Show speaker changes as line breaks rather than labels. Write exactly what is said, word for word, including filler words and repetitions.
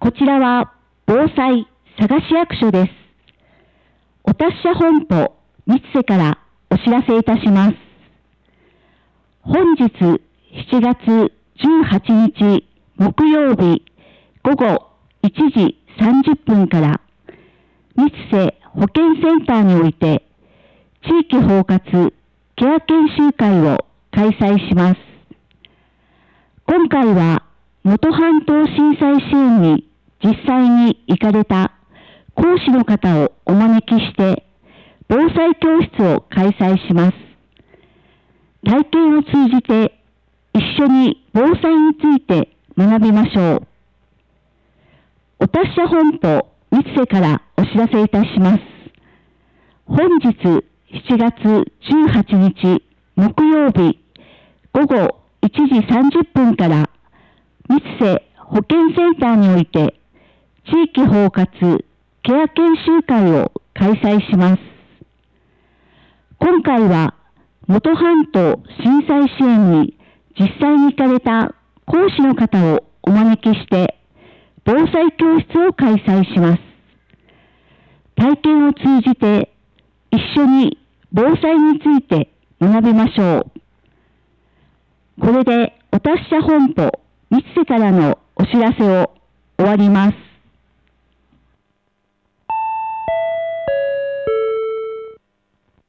こちらは防災佐賀市役所です。お達者本舗三瀬からお知らせいたします。本日しちがつじゅうはちにち木曜日午後いちじさんじゅっぷんから三瀬保健センターにおいて地域包括ケア研修会を開催します。今回は能登半島震災支援に実際に行かれた講師の方をお招きして防災教室を開催します。体験を通じて一緒に防災について学びましょう。お達者本舗三瀬からお知らせいたします。本日しちがつじゅうはちにち木曜日午後いちじさんじゅっぷんから三瀬保健センターにおいて地域包括ケア研修会を開催します。今回は能登半島震災支援に実際に行かれた講師の方をお招きして防災教室を開催します。体験を通じて一緒に防災について学びましょう。これでお達者本舗三瀬からのお知らせを終わります。